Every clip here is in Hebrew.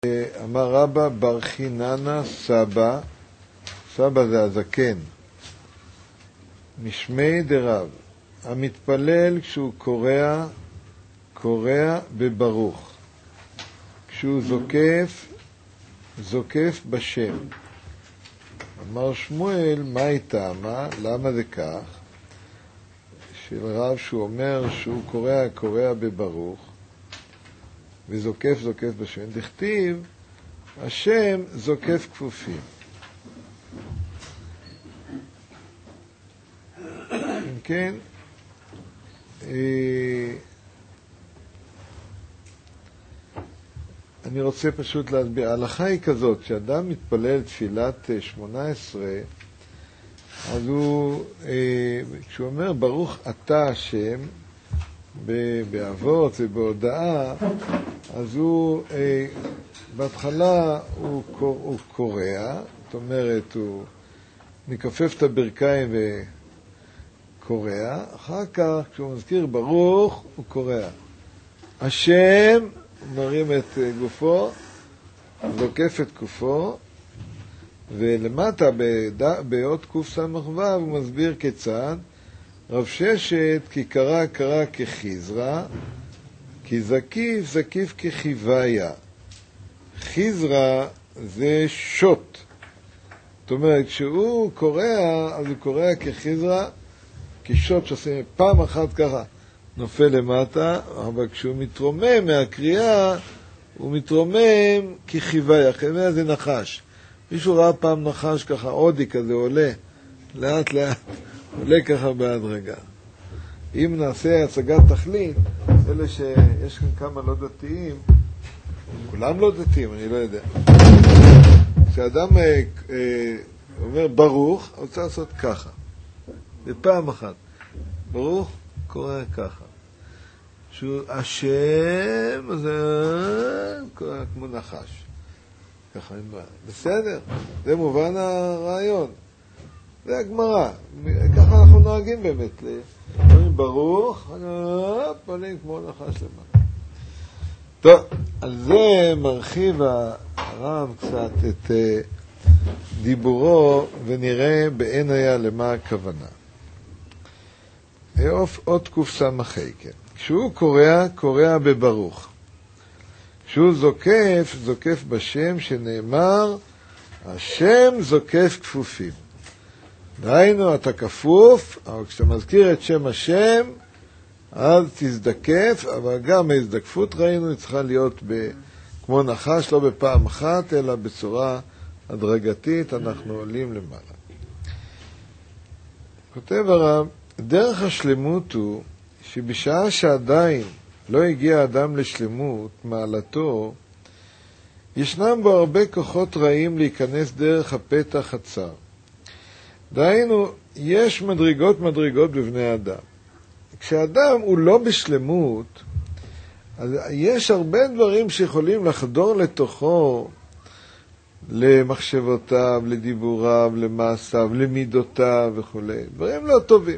אמר רבא בר חיננה סבא, סבא זה הזקן, משמי דרב, המתפלל כשהוא קורא בברוך, כשהוא זוקף בשם. אמר שמואל, מה איתה? למה זה כך? של רב שהוא אומר שהוא קורא בברוך וזוקף בשם, דכתיב השם זוקף כפופים. אם כן, אני רוצה פשוט להסביר. ההלכה היא כזאת, כשאדם מתפלל תפילת 18, אז הוא, כשהוא אומר ברוך אתה השם, באבות ובהודעה, אז הוא, בהתחלה הוא קורא, זאת אומרת, הוא מכופף את הברכיים וקורא, אחר כך כשהוא מזכיר ברוך, הוא קורא. השם, הוא מרים את גופו, זוקף את גופו, ולמטה באות קוף סמ"ו הוא מסביר כיצד רב ששת כי קרא כחיזרא, כי זקיף כחיוויה. חיזרא זה שוט, זאת אומרת כשהוא קורא אז הוא קורא כחיזרא, כשוט שעושים פעם אחת ככה נופל למטה, אבל כשהוא מתרומם מהקריאה הוא מתרומם כחיוויה. חיוויה זה נחש. מישהו ראה פעם נחש ככה, עודי כזה עולה, לאט עולה ככה בהדרגה. אם נעשה הצגת תכלית, אלה שיש כאן כמה לא דתיים, כולם לא דתיים, אני לא יודע. כשאדם אומר ברוך, הוא רוצה לעשות ככה. בפעם אחת. ברוך קורא ככה. שהוא השם, אז קורא כמו נחש. ככה אין בעיה. בסדר, זה מובן הרעיון. זה הגמרא. ככה אנחנו נוהגים באמת. אומרים ברוך, פועלים כמו נחש למעלה. טוב, על זה מרחיב הרב קצת את דיבורו, ונראה בעין היה למה הכוונה. עוד קוף סמ"ה, כן. כשהוא קורא בברוך. כשהוא זוקף בשם שנאמר, השם זוקף כפופים. דהיינו, אתה כפוף, אבל כשאתה מזכיר את שם השם, אז תזדקף, אבל גם ההזדקפות ראינו, היא צריכה להיות כמו נחש, לא בפעם אחת, אלא בצורה הדרגתית, אנחנו עולים למעלה. כותב הרב, דרך השלמות הוא, שבשעה שעדיין לא הגיע אדם לשלמות, מעלתו, ישנם בו הרבה כוחות רעים להיכנס דרך הפתח הצר. דהיינו, יש מדרגות בבני אדם. כשאדם הוא לא בשלמות, אז יש הרבה דברים שיכולים לחדור לתוכו, למחשבותיו, לדיבוריו, למעשיו, למידותיו וכו'. דברים לא טובים.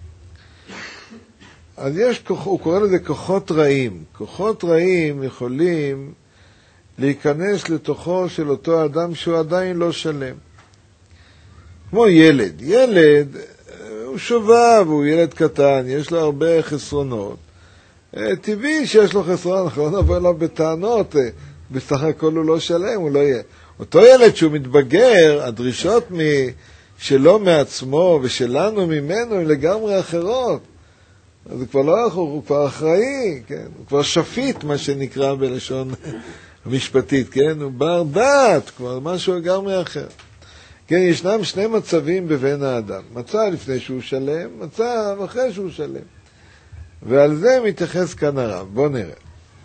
אז הוא קורא לזה כוחות רעים. כוחות רעים יכולים להיכנס לתוכו של אותו אדם שהוא עדיין לא שלם. כמו ילד. ילד הוא שובב, הוא ילד קטן, יש לו הרבה חסרונות. טבעי שיש לו חסרונות, אנחנו לא נבוא אליו בטענות, בסך הכל הוא לא שלם, הוא לא יהיה. אותו ילד שהוא מתבגר, הדרישות שלו מעצמו ושלנו ממנו הן לגמרי אחרות. אז הוא כבר לא אחר, הוא כבר אחראי, כן? הוא כבר שפיט, מה שנקרא בלשון המשפטית, כן? הוא בר דעת, כבר משהו לגמרי אחר. כן, ישנם שני מצבים בבן האדם. מצב לפני שהוא שלם, מצב אחרי שהוא שלם. ועל זה מתייחס כאן הרב. בוא נראה.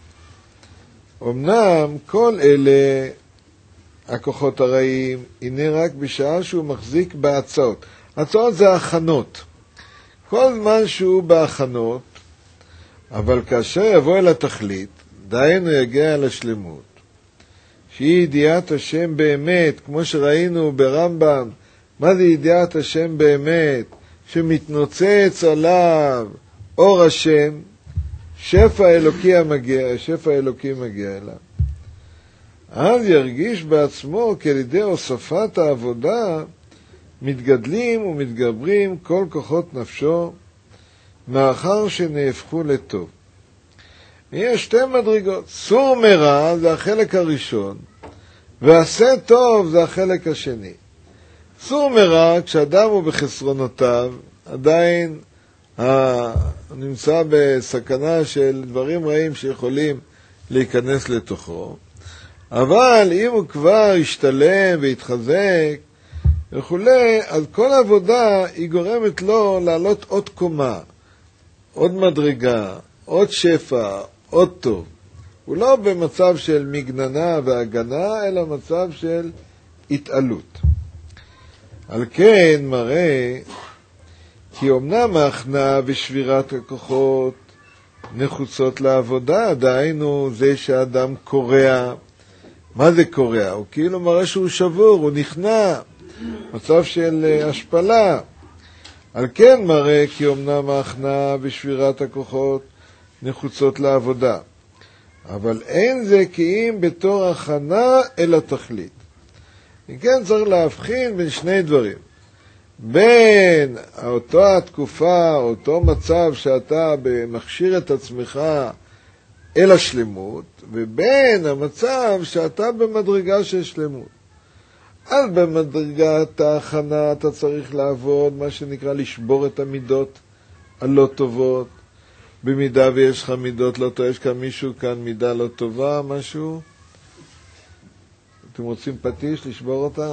אמנם כל אלה הכוחות הרעים, הנה רק בשעה שהוא מחזיק בהצעות. הצעות זה הכנות. כל זמן שהוא בהכנות, אבל כאשר יבוא אל התכלית, דהיינו יגיע אל השלמות, שהיא ידיעת השם באמת, כמו שראינו ברמב"ם. מה זה ידיעת השם באמת? שמתנוצץ עליו אור השם, שפע אלוקי מגיע אליו. אז ירגיש בעצמו כי על ידי הוספת העבודה מתגדלים ומתגברים כל כוחות נפשו מאחר שנהפכו לטוב. יש שתי מדרגות, סור מרע זה החלק הראשון, ועשה טוב זה החלק השני. סור מרע, כשאדם הוא בחסרונותיו, עדיין נמצא בסכנה של דברים רעים שיכולים להיכנס לתוכו, אבל אם הוא כבר ישתלם ויתחזק וכולי, אז כל עבודה היא גורמת לו לעלות עוד קומה, עוד מדרגה, עוד שפע, עוד טוב. הוא לא במצב של מגננה והגנה, אלא מצב של התעלות. על כן מראה כי אמנם ההכנעה ושבירת הכוחות נחוצות לעבודה, דהיינו זה שהאדם קורע. מה זה קורע? הוא כאילו מראה שהוא שבור, הוא נכנע, מצב של השפלה. על כן מראה כי אמנם ההכנעה ושבירת הכוחות נחוצות לעבודה, אבל אין זה כי אם בתור הכנה אל התכלית. וכן צריך להבחין בין שני דברים, בין אותה התקופה, אותו מצב שאתה מכשיר את עצמך אל השלמות, ובין המצב שאתה במדרגה של שלמות. אז במדרגת ההכנה אתה צריך לעבוד, מה שנקרא לשבור את המידות הלא טובות. במידה ויש לך מידות לא טובות, יש כאן מישהו כאן מידה לא טובה, משהו? אתם רוצים פטיש לשבור אותה?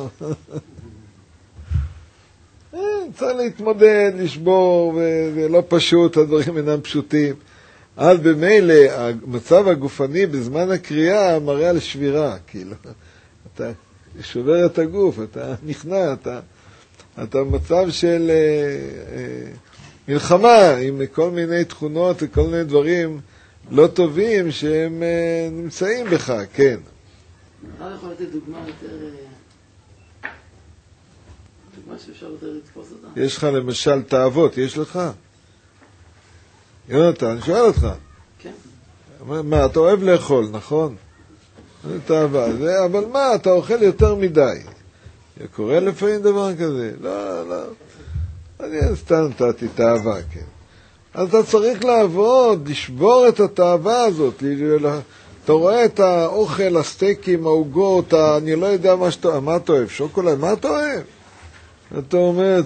צריך להתמודד, לשבור, ולא פשוט, הדברים אינם פשוטים. אז במילא, המצב הגופני בזמן הקריאה מראה על שבירה, כאילו. אתה שובר את הגוף, אתה נכנע, אתה במצב של מלחמה, עם כל מיני תכונות וכל מיני דברים לא טובים שהם נמצאים בך, כן. אתה יכול לתת דוגמה יותר... דוגמה שאפשר יותר לתפוס אותה? יש לך למשל תאוות, יש לך? יונתן, אני שואל אותך. כן. מה, אתה אוהב לאכול, נכון? זה תאווה, אבל מה, אתה אוכל יותר מדי. קורה לפעמים דבר כזה? לא, לא. אני סתם נתתי תאווה, כן. אז אתה צריך לעבוד, לשבור את התאווה הזאת. אתה רואה את האוכל, הסטייקים, העוגות, אני לא יודע מה אתה אוהב, שוקולד, מה אתה אוהב? אתה אומר,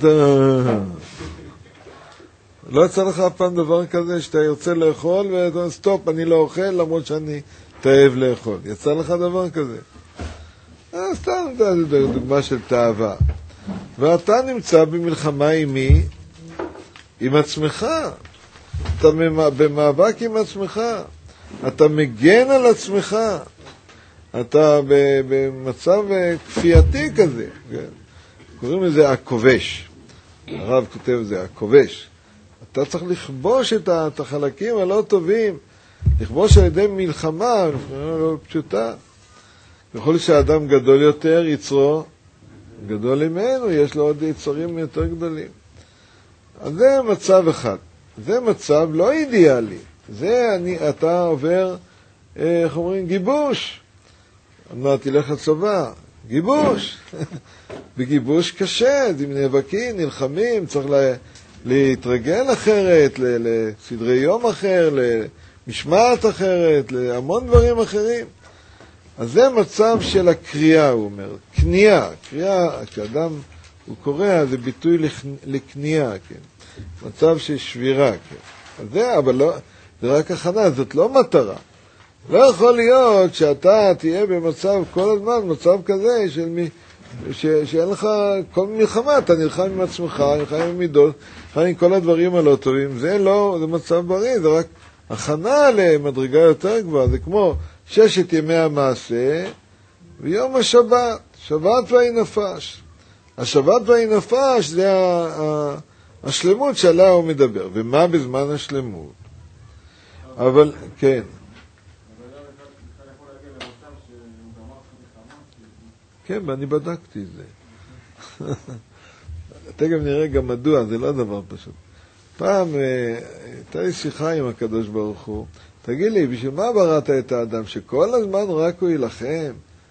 לא יצא לך פעם דבר כזה שאתה ירצה לאכול ואתה אומר, סטופ, אני לא אוכל למרות שאני תאהב לאכול. יצא לך דבר כזה? סתם דוגמה של תאווה. ואתה נמצא במלחמה עם מי? עם עצמך. אתה במאבק עם עצמך. אתה מגן על עצמך. אתה במצב כפייתי כזה. קוראים לזה הכובש. הרב כותב זה, הכובש. אתה צריך לכבוש את החלקים הלא טובים. לכבוש על ידי מלחמה, לא פשוטה. יכול להיות שהאדם גדול יותר, יצרו גדול ממנו, יש לו עוד יצרים יותר גדולים. אז זה מצב אחד. זה מצב לא אידיאלי. אתה עובר, איך אומרים, גיבוש. אמרתי, תלך לצבא, גיבוש. בגיבוש קשה, נאבקים, נלחמים, צריך להתרגל אחרת, לסדרי יום אחר, למשמעת אחרת, להמון דברים אחרים. אז זה מצב של הקריאה, הוא אומר, קנייה. קריאה, כשאדם הוא קורא, זה ביטוי לקנייה, כן. מצב של שבירה, כן. אז זה, אבל לא, זה רק הכנה, זאת לא מטרה. לא יכול להיות שאתה תהיה במצב כל הזמן, מצב כזה שאין לך כל מלחמה, אתה נלחם עם עצמך, נלחם עם מידות, נלחם עם כל הדברים הלא טובים. זה לא, זה מצב בריא, זה רק הכנה למדרגה יותר גבוהה. זה כמו 6 ימי המעשה ויום השבת, שבת והי נפש. השבת והי נפש זה השלמות שעליה הוא מדבר. ומה בזמן השלמות? אבל, כן. כן, ואני בדקתי את זה. תכף נראה גם מדוע, זה לא דבר פשוט. פעם הייתה לי שיחה עם הקדוש ברוך הוא, תגיד לי, בשביל מה בראת את האדם? שכל הזמן רק הוא ילחם?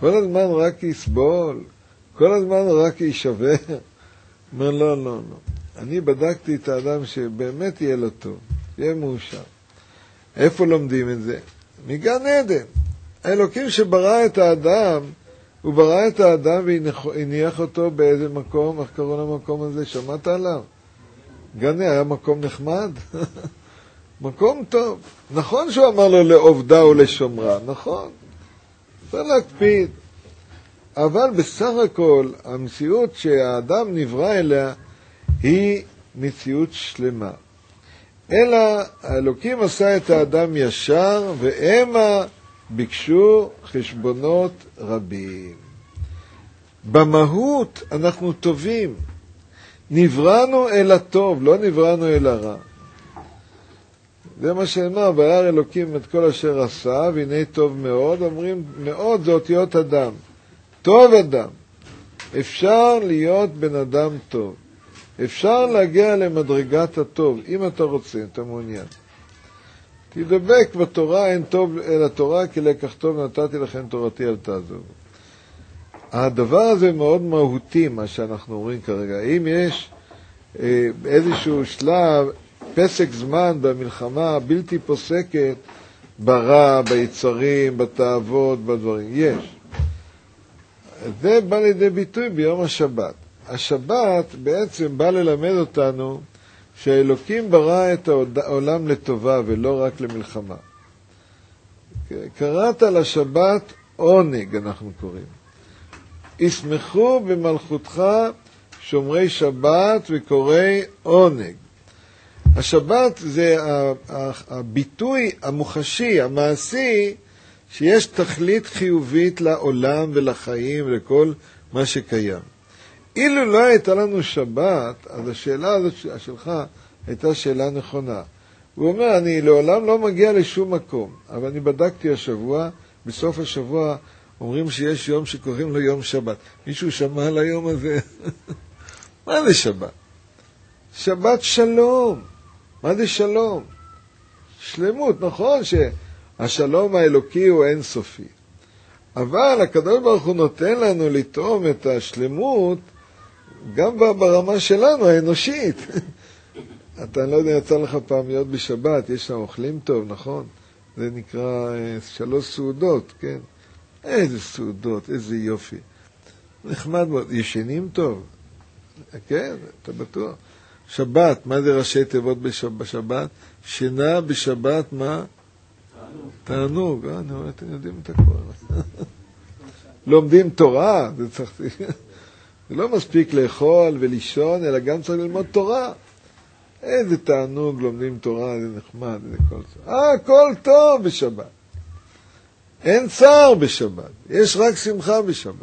כל הזמן רק יסבול, כל הזמן רק יישבר. אומר, לא, לא, לא. אני בדקתי את האדם שבאמת יהיה לו טוב, יהיה מאושר. איפה לומדים את זה? מגן עדן. האלוקים שברא את האדם, הוא ברא את האדם והניח אותו באיזה מקום, איך קראו למקום הזה? שמעת עליו? גן עדן היה מקום נחמד? מקום טוב. נכון שהוא אמר לו לעובדה ולשומרה, נכון. צריך להקפיד. אבל בסך הכל, המציאות שהאדם נברא אליה, היא מציאות שלמה. אלא האלוקים עשה את האדם ישר, והמה ביקשו חשבונות רבים. במהות אנחנו טובים. נבראנו אל הטוב, לא נבראנו אל הרע. זה מה שאמר, וירא אלוקים את כל אשר עשה, והנה טוב מאוד. אומרים, מאוד זה אותיות אדם. טוב אדם. אפשר להיות בן אדם טוב. אפשר להגיע למדרגת הטוב, אם אתה רוצה, אתה מעוניין. תדבק בתורה, אין טוב אל התורה, כי לקח טוב נתתי לכם תורתי אל תעזבו. הדבר הזה מאוד מהותי, מה שאנחנו אומרים כרגע. אם יש איזשהו שלב, פסק זמן במלחמה בלתי פוסקת, ברע, ביצרים, בתאוות, בדברים, יש. זה בא לידי ביטוי ביום השבת. השבת בעצם בא ללמד אותנו שהאלוקים ברא את העולם לטובה ולא רק למלחמה. קראת לשבת עונג, אנחנו קוראים. ישמחו במלכותך שומרי שבת וקוראי עונג. השבת זה הביטוי המוחשי, המעשי, שיש תכלית חיובית לעולם ולחיים ולכל מה שקיים. אילו לא הייתה לנו שבת, אז השאלה הזאת שלך הייתה שאלה נכונה. הוא אומר, אני לעולם לא מגיע לשום מקום, אבל אני בדקתי השבוע, בסוף השבוע אומרים שיש יום שקוראים לו יום שבת. מישהו שמע על היום הזה? מה זה שבת? שבת שלום. מה זה שלום? שלמות, נכון שהשלום האלוקי הוא אינסופי. אבל הקדוש ברוך הוא נותן לנו לתרום את השלמות גם ברמה שלנו, האנושית. אתה לא יודע, יצא לך פעם להיות בשבת, יש שם אוכלים טוב, נכון? זה נקרא 3 סעודות, כן? איזה סעודות, איזה יופי. נחמד מאוד, ישנים טוב. כן, אתה בטוח. שבת, מה זה ראשי תיבות בשבת? שינה בשבת, מה? תענוג. אני רואה, אתם יודעים את הכל. לומדים תורה, זה לא מספיק לאכול ולישון, אלא גם צריך ללמוד תורה. איזה תענוג, לומדים תורה, זה נחמד, זה כל זה. הכל טוב בשבת. אין צער בשבת, יש רק שמחה בשבת.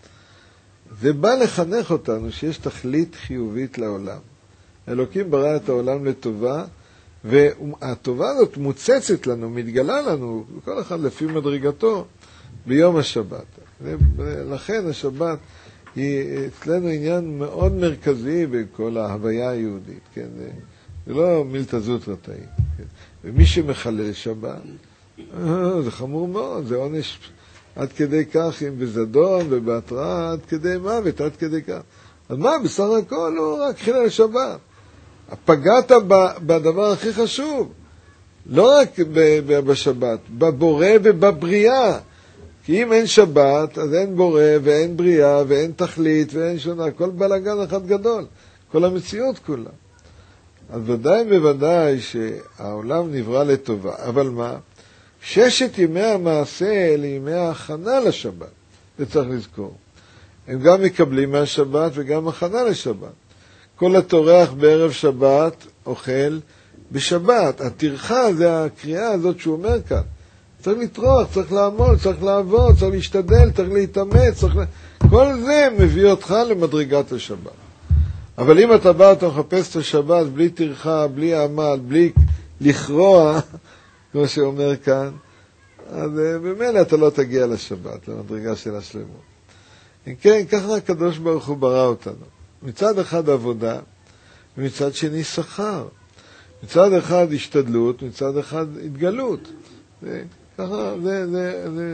זה בא לחנך אותנו שיש תכלית חיובית לעולם. אלוקים ברא את העולם לטובה, והטובה הזאת מוצצת לנו, מתגלה לנו, כל אחד לפי מדרגתו, ביום השבת. ולכן השבת היא אצלנו עניין מאוד מרכזי בכל ההוויה היהודית. כן? זה לא מילתא זוטרתא. כן? ומי שמחלל שבת, זה חמור מאוד, זה עונש עד כדי כך, אם בזדון ובהתראה, עד כדי מוות, עד כדי כך. אז מה, בסך הכל הוא רק חילל שבת. פגעת בדבר הכי חשוב, לא רק בשבת, בבורא ובבריאה. כי אם אין שבת, אז אין בורא ואין בריאה ואין תכלית ואין שונה, כל בלגן אחד גדול, כל המציאות כולה. אז ודאי בוודאי שהעולם נברא לטובה, אבל מה? 6 ימי המעשה אלה ימי ההכנה לשבת, זה צריך לזכור. הם גם מקבלים מהשבת וגם הכנה לשבת. כל הטורח בערב שבת אוכל בשבת. הטרחה זה הקריאה הזאת שהוא אומר כאן. צריך לטרוח, צריך לעמול, צריך לעבוד, צריך להשתדל, צריך להתאמץ, כל זה מביא אותך למדרגת השבת. אבל אם אתה בא, אתה מחפש את השבת בלי טרחה, בלי עמל, בלי לכרוע, כמו שאומר כאן, אז במילא אתה לא תגיע לשבת, למדרגה של השלמות. אם כן, ככה הקדוש ברוך הוא ברא אותנו. מצד אחד עבודה, ומצד שני שכר. מצד אחד השתדלות, מצד אחד התגלות. ככה,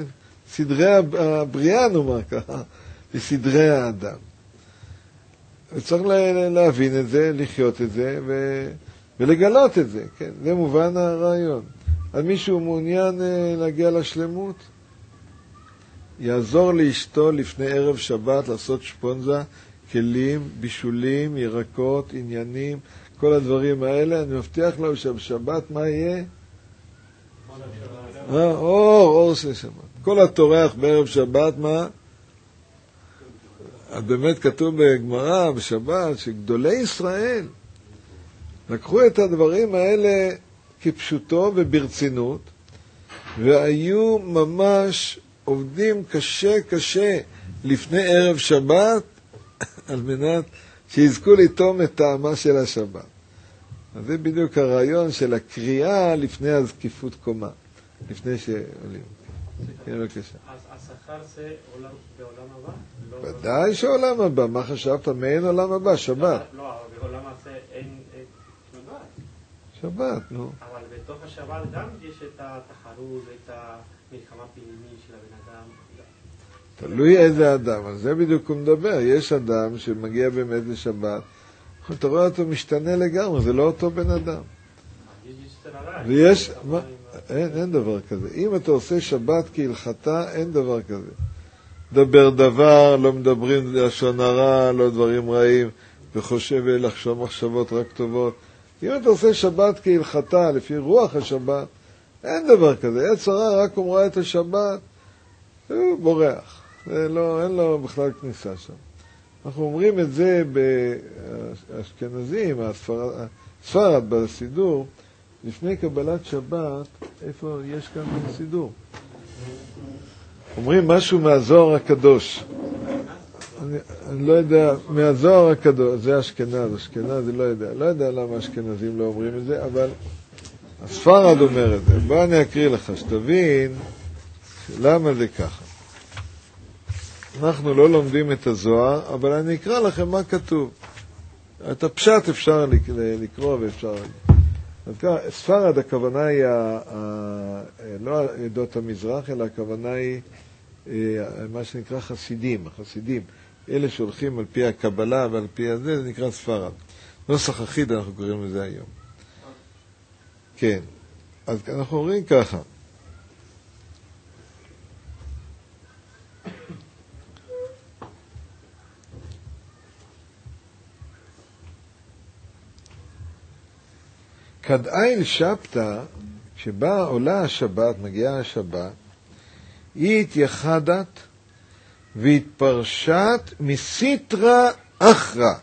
סדרי הבריאה, נאמר ככה, בסדרי האדם. וצריך להבין את זה, לחיות את זה, ולגלות את זה, כן? זה מובן הרעיון. אז מישהו מעוניין להגיע לשלמות, יעזור לאשתו לפני ערב שבת לעשות שפונזה, כלים, בישולים, ירקות, עניינים, כל הדברים האלה. אני מבטיח לו שבשבת מה יהיה? אור של שבת. כל התורח בערב שבת, מה? אז באמת כתוב בגמרא בשבת שגדולי ישראל לקחו את הדברים האלה כפשוטו וברצינות, והיו ממש עובדים קשה לפני ערב שבת על מנת שיזכו לטעום את טעמה של השבת. אז זה בדיוק הרעיון של הקריאה לפני הזקיפות קומה, לפני שעולים. כן, בבקשה. אז השכר זה בעולם הבא? ודאי שעולם הבא. מה חשבת? מאין עולם הבא? שבת. לא, אבל בעולם הזה אין שבת. שבת, נו. אבל בתוך השבת גם יש את התחרות, את המלחמה הפנימית של הבן אדם. תלוי איזה אדם, על זה בדיוק הוא מדבר. יש אדם שמגיע באמת לשבת, אתה רואה אותו משתנה לגמרי, זה לא אותו בן אדם. ויש, אין דבר כזה. אם אתה עושה שבת כהלכתה, אין דבר כזה. דבר דבר, לא מדברים לשון הרע, לא דברים רעים, וחושב לחשוב מחשבות רק טובות. אם אתה עושה שבת כהלכתה, לפי רוח השבת, אין דבר כזה. יצר הרע רק אומרה את השבת, הוא בורח. אין לו בכלל כניסה שם. אנחנו אומרים את זה באשכנזים, הספרד בסידור, לפני קבלת שבת, איפה יש כאן סידור? אומרים משהו מהזוהר הקדוש. אני לא יודע, מהזוהר הקדוש, זה אשכנז, אני לא יודע למה אשכנזים לא אומרים את זה, אבל הספרד אומר את זה. בוא אני אקריא לך, שתבין למה זה ככה. אנחנו לא לומדים את הזוהר, אבל אני אקרא לכם מה כתוב. את הפשט אפשר לקרוא ואפשר... אז ככה, ספרד הכוונה היא לא עדות המזרח, אלא הכוונה היא מה שנקרא חסידים, החסידים. אלה שהולכים על פי הקבלה ועל פי הזה, זה נקרא ספרד. נוסח אחיד אנחנו קוראים לזה היום. כן, אז אנחנו אומרים ככה. כדאיל שבתא, כשבאה עולה השבת, מגיעה השבת, היא התייחדת והתפרשת מסיטרא אחרא.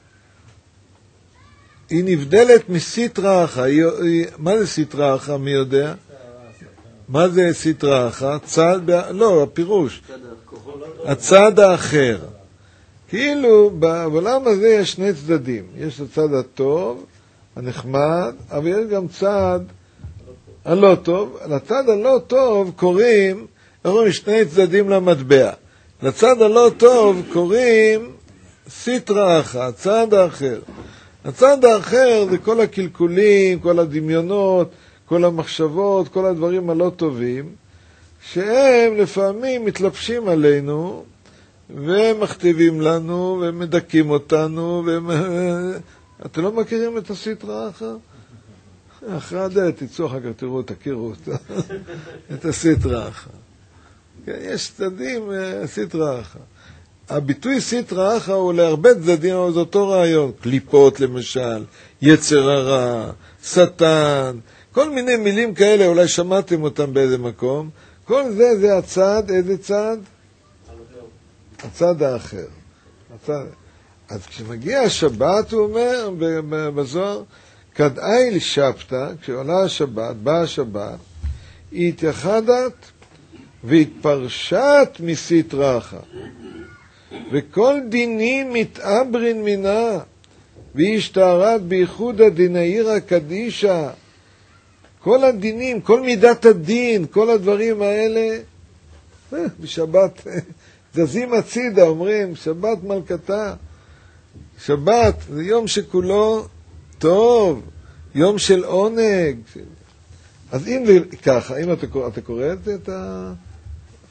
היא נבדלת מסיטרא אחרא. מה זה סיטרא אחרא? מי יודע? מה זה סיטרא אחרא? לא, הפירוש. הצד האחר. כאילו בעולם הזה יש שני צדדים. יש הצד הטוב, הנחמד, אבל יש גם צד הלא טוב. לצד הלא טוב קוראים, אומרים שני צדדים למטבע. לצד הלא טוב קוראים סיטרא אחרא, הצד האחר. הצד האחר זה כל הקלקולים, כל הדמיונות, כל המחשבות, כל הדברים הלא טובים, שהם לפעמים מתלבשים עלינו, ומכתיבים לנו, ומדכים אותנו, אתם לא מכירים את הסיטרא אחרא? אחרי הדלת תצאו אחר כך, תכירו אותה, את הסיטרא אחרא. יש צדדים, סיטרא אחרא. הביטוי סיטרא אחרא הוא להרבה צדדים, אבל זה אותו רעיון. קליפות למשל, יצר הרע, שטן, כל מיני מילים כאלה, אולי שמעתם אותם באיזה מקום. כל זה, זה הצד, איזה צד? הצד האחר. אז כשמגיע השבת, הוא אומר בזוהר, כדאיל שבתא, כשעולה השבת, באה השבת, היא התייחדת והתפרשת מסיטרא אחרא. וכל דינים מתעברין מינה, והיא השתערת בייחודא דנעירא קדישא. כל הדינים, כל מידת הדין, כל הדברים האלה, בשבת זזים הצידה, אומרים, שבת מלכתה. שבת זה יום שכולו טוב, יום של עונג. אז אם זה ככה, אם אתה קורא את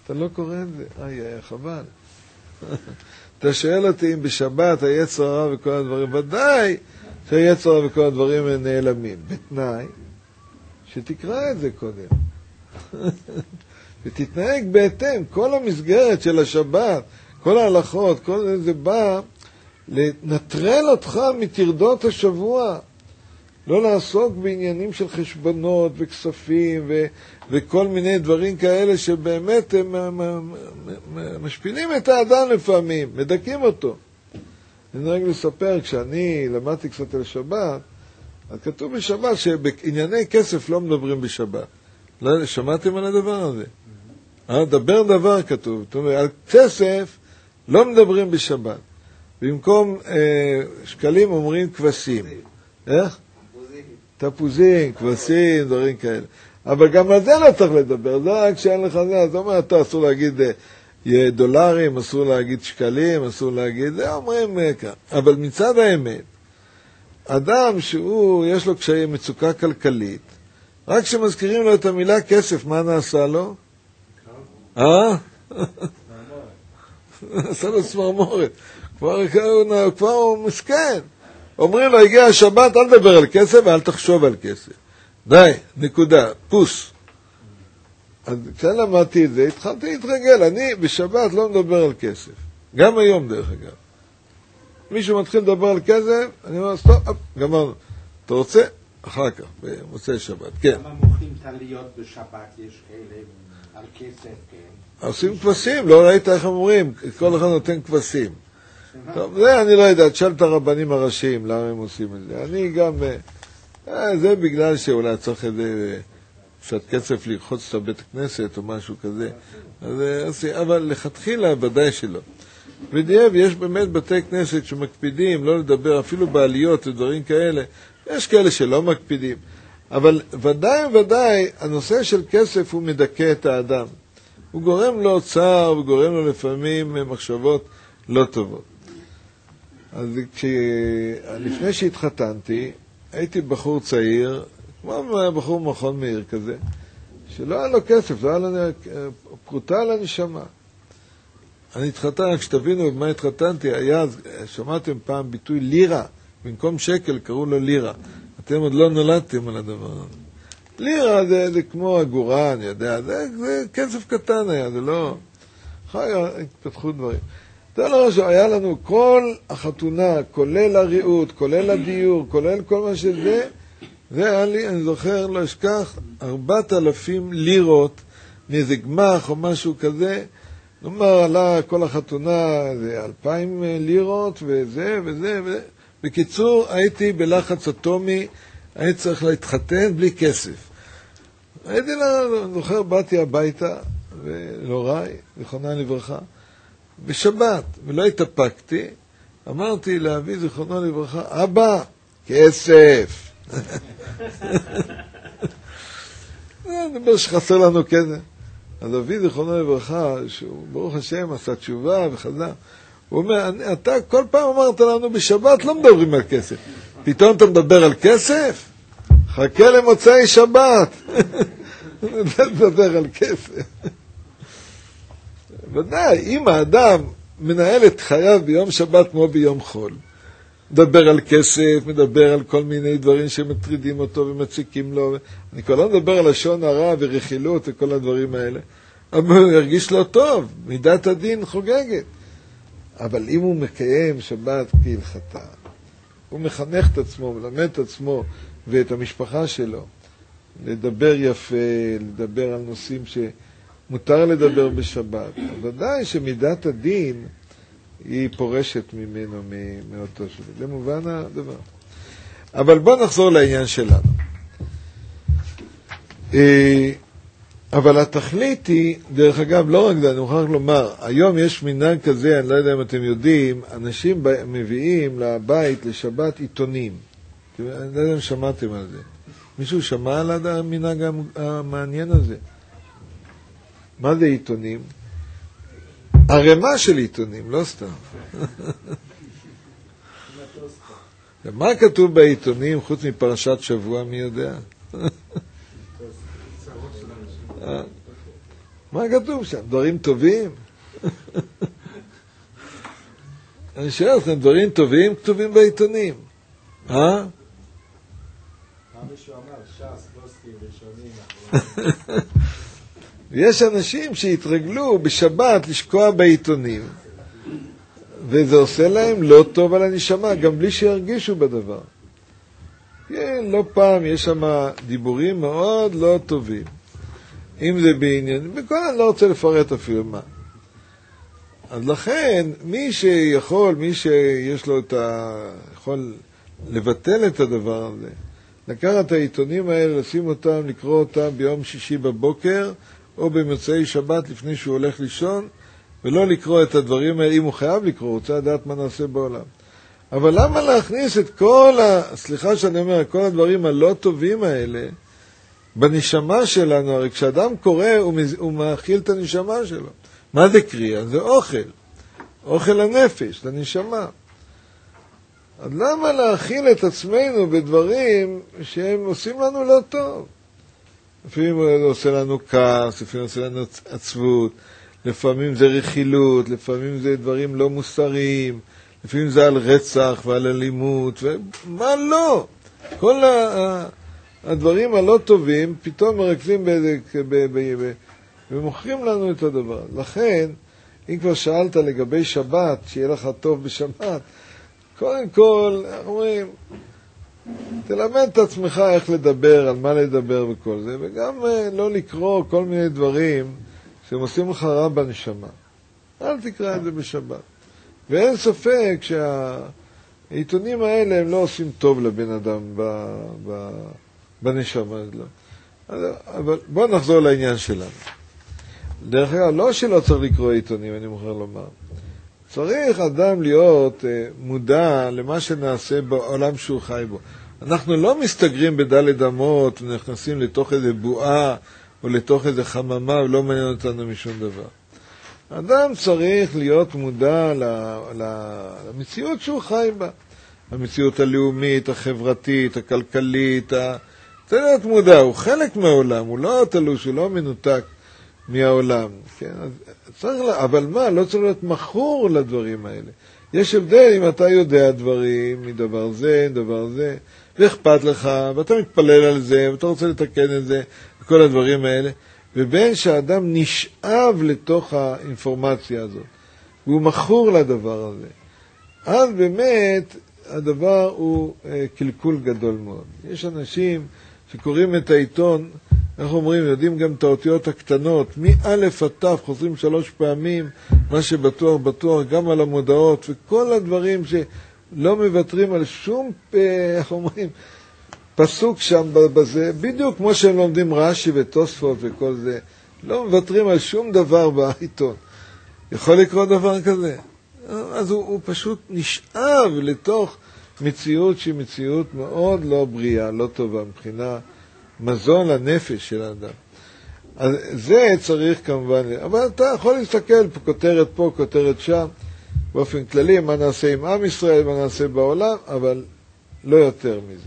אתה לא קורא את זה? חבל. אתה שואל אותי אם בשבת היצר הרע וכל הדברים, ודאי שהיצר הרע וכל הדברים נעלמים, בתנאי שתקרא את זה קודם. ותתנהג בהתאם. כל המסגרת של השבת, כל ההלכות, כל זה בא לנטרל אותך מתרדות השבוע. לא לעסוק בעניינים של חשבונות וכספים וכל מיני דברים כאלה שבאמת הם משפילים את האדם לפעמים, מדכים אותו. אני נוהג לספר, כשאני למדתי קצת על שבת, אז כתוב בשבת שבענייני כסף לא מדברים בשבת. לא, שמעתם על הדבר הזה? דבר דבר כתוב. זאת אומרת, על כסף לא מדברים בשבת. במקום שקלים אומרים כבשים. איך? תפוזים, כבשים, דברים כאלה. אבל גם על זה לא צריך לדבר, זה רק שאין לך זה, אז אומר, אתה אסור להגיד דולרים, אסור להגיד שקלים, אסור להגיד, זה אומרים כך. אבל מצד האמת, אדם שהוא, יש לו קשיי מצוקה כלכלית, רק כשמזכירים לו את המילה כסף, מה נעשה לו? עשה לו סמרמורת. כבר הוא מסכן. אומרים לו, הגיע השבת, אל תדבר על כסף ואל תחשוב על כסף. די, נקודה, פוס. אז כשלמדתי את זה, התחלתי להתרגל. אני בשבת לא מדבר על כסף. גם היום דרך אגב. מישהו מתחיל לדבר על כסף, אני אומר, סטופ, גמרנו. אתה רוצה? אחר כך, במוצאי שבת, כן. למה מוכרים טליות בשבת, יש כאלה על כסף, כן? עושים כבשים, לא ראית איך אומרים, כל אחד נותן כבשים. טוב, זה אני לא יודע, תשאל את הרבנים הראשיים, למה הם עושים את זה. אני גם, זה בגלל שאולי צריך איזה קצת כסף לרחוץ את הבית הכנסת או משהו כזה. אבל לכתחילה ודאי שלא. בדיוק, יש באמת בתי כנסת שמקפידים לא לדבר אפילו בעליות ודברים כאלה. יש כאלה שלא מקפידים. אבל ודאי, הנושא של כסף הוא מדכא את האדם. הוא גורם לו צער, הוא גורם לו לפעמים מחשבות לא טובות. אז לפני שהתחתנתי, הייתי בחור צעיר, כמו בחור מכון מאיר כזה, שלא היה לו כסף, לא היה לו פרוטה על הנשמה. אני התחתן, כשתבינו במה התחתנתי, שמעתם פעם ביטוי לירה, במקום שקל קראו לו לירה. אתם עוד לא נולדתם על הדבר הזה. לירה זה כמו אגורה, אני יודע, זה כסף קטן היה, זה לא... אחר התפתחו דברים. זה לא משהו, היה לנו כל החתונה, כולל הריאות, כולל הדיור, כולל כל מה שזה, זה היה לי, אני זוכר, לא אשכח, 4,000 לירות מאיזה גמח או משהו כזה. נאמר, עלה כל החתונה, זה 2,000 לירות וזה וזה וזה. בקיצור, הייתי בלחץ אטומי, הייתי צריך להתחתן בלי כסף. הייתי, זוכר, באתי הביתה, ולהוריי, זיכרונה לברכה, בשבת, ולא התאפקתי, אמרתי לאבי זיכרונו לברכה, אבא, כסף. אני אומר שחסר לנו כסף. אז אבי זיכרונו לברכה, שהוא ברוך השם עשה תשובה וחזר, הוא אומר, אתה כל פעם אמרת לנו בשבת לא מדברים על כסף. פתאום אתה מדבר על כסף? חכה למוצאי שבת. מדבר על כסף. ודאי, אם האדם מנהל את חייו ביום שבת כמו ביום חול, מדבר על כסף, מדבר על כל מיני דברים שמטרידים אותו ומציקים לו, אני כבר לא מדבר על לשון הרע ורכילות וכל הדברים האלה, אבל הוא ירגיש לו טוב, מידת הדין חוגגת. אבל אם הוא מקיים שבת כהלכתה, הוא מחנך את עצמו, מלמד את עצמו ואת המשפחה שלו, לדבר יפה, לדבר על נושאים שמותר לדבר בשבת. ודאי שמידת הדין היא פורשת ממנו, מאותו שבת. זה מובן הדבר. אבל בואו נחזור לעניין שלנו. אבל התכלית היא, דרך אגב, לא רק זה, אני מוכרח לומר, היום יש מנהג כזה, אני לא יודע אם אתם יודעים, אנשים מביאים לבית לשבת עיתונים. אני לא יודע אם שמעתם על זה. מישהו שמע על המנהג המעניין הזה? מה זה עיתונים? הרמה של עיתונים, לא סתם. ומה כתוב בעיתונים חוץ מפרשת שבוע, מי יודע? מה כתוב שם? דברים טובים? אני שואל אתכם, דברים טובים כתובים בעיתונים. מישהו אמר, ש"ס, פוסטים, ראשונים, יש אנשים שהתרגלו בשבת לשקוע בעיתונים, וזה עושה להם לא טוב על הנשמה, גם בלי שירגישו בדבר. כן, לא פעם יש שם דיבורים מאוד לא טובים. אם זה בעניין, וכל אני לא רוצה לפרט אפילו מה. אז לכן, מי שיכול, מי שיש לו יכול לבטל את הדבר הזה, לקחת את העיתונים האלה, לשים אותם, לקרוא אותם ביום שישי בבוקר, או במוצאי שבת לפני שהוא הולך לישון, ולא לקרוא את הדברים האלה, אם הוא חייב לקרוא, הוא רוצה לדעת מה נעשה בעולם. אבל למה להכניס את כל סליחה שאני אומר, כל הדברים הלא טובים האלה, בנשמה שלנו? הרי כשאדם קורא, הוא מאכיל את הנשמה שלו. מה זה קריאה? זה אוכל. אוכל לנפש, לנשמה. אז למה להאכיל את עצמנו בדברים שהם עושים לנו לא טוב? לפעמים זה עושה לנו כעס, לפעמים עושה לנו עצבות, לפעמים זה רכילות, לפעמים זה דברים לא מוסריים, לפעמים זה על רצח ועל אלימות, ומה לא? כל הדברים הלא טובים פתאום מרכזים ומוכרים לנו את הדבר. לכן, אם כבר שאלת לגבי שבת, שיהיה לך טוב בשבת, קודם כל, אומרים, תלמד את עצמך איך לדבר, על מה לדבר וכל זה, וגם לא לקרוא כל מיני דברים שהם עושים לך רע בנשמה. אל תקרא את זה בשבת. ואין ספק שהעיתונים האלה הם לא עושים טוב לבן אדם בנשמה. אבל בואו נחזור לעניין שלנו. דרך אגב, לא שלא צריך לקרוא עיתונים, אני מוכר לומר. צריך אדם להיות מודע למה שנעשה בעולם שהוא חי בו. אנחנו לא מסתגרים בדלת אמות ונכנסים לתוך איזה בועה או לתוך איזה חממה ולא מעניין אותנו משום דבר. אדם צריך להיות מודע למציאות שהוא חי בה. המציאות הלאומית, החברתית, הכלכלית. צריך להיות מודע, הוא חלק מהעולם, הוא לא תלוש, הוא לא מנותק מהעולם. כן? אבל מה? לא צריך להיות מכור לדברים האלה. יש הבדל אם אתה יודע דברים מדבר זה, דבר זה, ואכפת לך, ואתה מתפלל על זה, ואתה רוצה לתקן את זה, וכל הדברים האלה, ובין שהאדם נשאב לתוך האינפורמציה הזאת, והוא מכור לדבר הזה. אז באמת הדבר הוא קלקול גדול מאוד. יש אנשים שקוראים את העיתון, אנחנו אומרים, יודעים גם את האותיות הקטנות, מא' עד ת' חוזרים 3 פעמים, מה שבטוח בטוח, גם על המודעות, וכל הדברים שלא מוותרים על שום, איך אומרים, פסוק שם בזה, בדיוק כמו שהם לומדים רש"י ותוספות וכל זה, לא מוותרים על שום דבר בעיתון. יכול לקרות דבר כזה? אז הוא פשוט נשאב לתוך מציאות שהיא מציאות מאוד לא בריאה, לא טובה, מבחינה מזון לנפש של האדם. אז זה צריך כמובן, אבל אתה יכול להסתכל כותרת פה, כותרת שם, באופן כללי, מה נעשה עם עם ישראל, מה נעשה בעולם, אבל לא יותר מזה.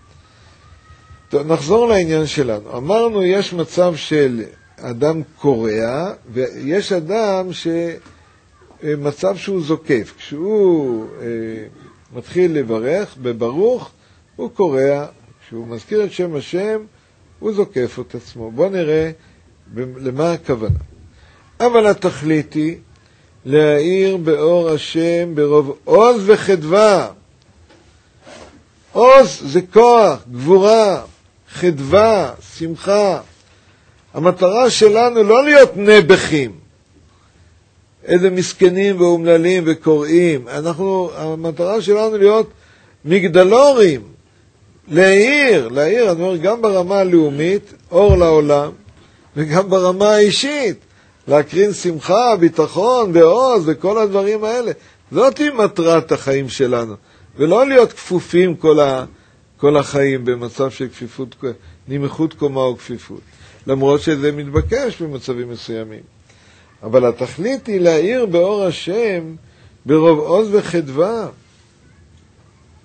טוב, נחזור לעניין שלנו. אמרנו, יש מצב של אדם קורע, ויש אדם מצב שהוא זוקף. כשהוא מתחיל לברך בברוך, הוא קורע. כשהוא מזכיר את שם השם, הוא זוקף את עצמו. בואו נראה למה הכוונה. אבל התכלית היא להאיר באור השם ברוב עוז וחדווה. עוז זה כוח, גבורה, חדווה, שמחה. המטרה שלנו לא להיות נבחים, איזה מסכנים ואומללים וקוראים. המטרה שלנו להיות מגדלורים, להאיר, אני אומר, גם ברמה הלאומית, אור לעולם, וגם ברמה האישית, להקרין שמחה, ביטחון ועוז וכל הדברים האלה. זאת היא מטרת החיים שלנו, ולא להיות כפופים כל החיים במצב של כפיפות, נמיכות קומה או כפיפות, למרות שזה מתבקש במצבים מסוימים. אבל התכלית היא להאיר באור השם ברוב עוז וחדווה,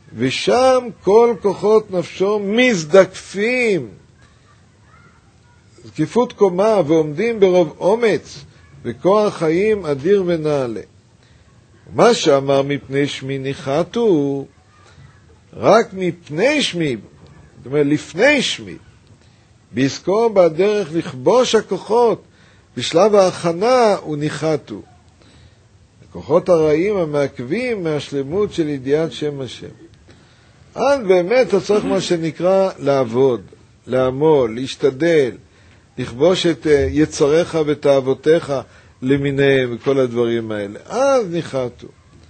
ושם כל כוחות נפשו מזדקפים. זקיפות קומה ועומדים ברוב אומץ וכוח חיים אדיר ונעלה. מה שאמר מפני שמי ניחתו, רק מפני שמי, זאת אומרת לפני שמי, בעסקו בדרך לכבוש הכוחות, בשלב ההכנה הוא ניחתו. הכוחות הרעים המעכבים מהשלמות של ידיעת שם השם. אז באמת אתה צריך מה שנקרא לעבוד, לעמול, להשתדל, לכבוש את יצריך ותאוותיך למיניהם וכל הדברים האלה. אז ניחתו.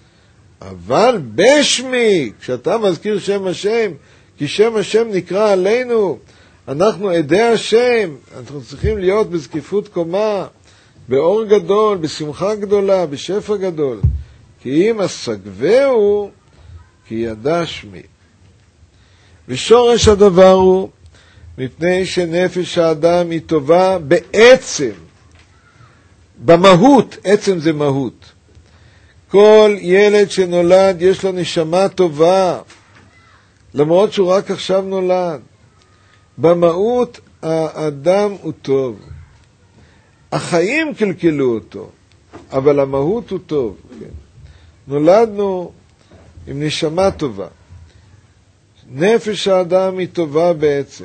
אבל בשמי, כשאתה מזכיר שם השם, כי שם השם נקרא עלינו, אנחנו עדי השם, אנחנו צריכים להיות בזקיפות קומה, באור גדול, בשמחה גדולה, בשפע גדול. כי אם אסגבהו, כי ידע שמי. ושורש הדבר הוא, מפני שנפש האדם היא טובה בעצם, במהות, עצם זה מהות. כל ילד שנולד יש לו נשמה טובה, למרות שהוא רק עכשיו נולד. במהות האדם הוא טוב. החיים קלקלו אותו, אבל המהות הוא טוב. כן. נולדנו עם נשמה טובה. נפש האדם היא טובה בעצם,